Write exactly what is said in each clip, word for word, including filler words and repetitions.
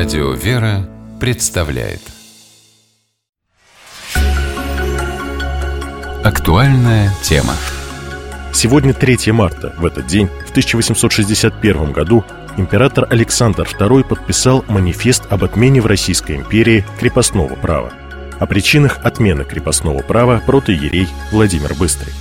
Радио «Вера» представляет актуальная тема. Сегодня третье марта. В этот день, в тысяча восемьсот шестьдесят первом году, император Александр второй подписал манифест об отмене в Российской империи крепостного права. О причинах отмены крепостного права протоиерей Владимир Быстрый.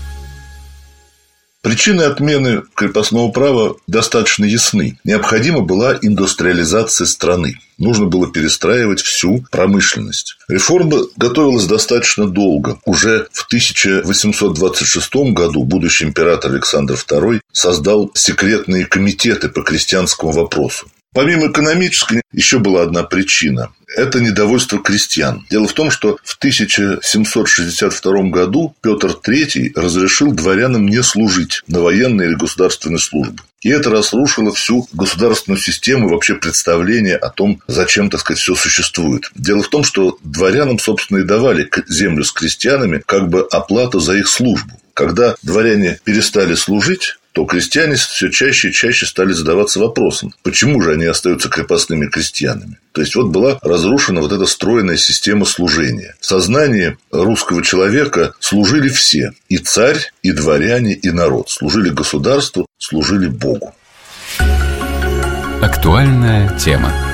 Причины отмены крепостного права достаточно ясны. Необходима была индустриализация страны. Нужно было перестраивать всю промышленность. Реформа готовилась достаточно долго. Уже в тысяча восемьсот двадцать шестом году будущий император Александр второй создал секретные комитеты по крестьянскому вопросу. Помимо экономической, еще была одна причина. Это недовольство крестьян. Дело в том, что в тысяча семьсот шестьдесят втором году Петр третий разрешил дворянам не служить на военной или государственной службе. И это разрушило всю государственную систему и вообще представление о том, зачем, так сказать, все существует. Дело в том, что дворянам, собственно, и давали землю с крестьянами как бы оплату за их службу. Когда дворяне перестали служить, то крестьяне все чаще и чаще стали задаваться вопросом, почему же они остаются крепостными крестьянами. То есть, вот была разрушена вот эта стройная система служения. В сознании русского человека служили все. И царь, и дворяне, и народ. Служили государству, служили Богу. Актуальная тема.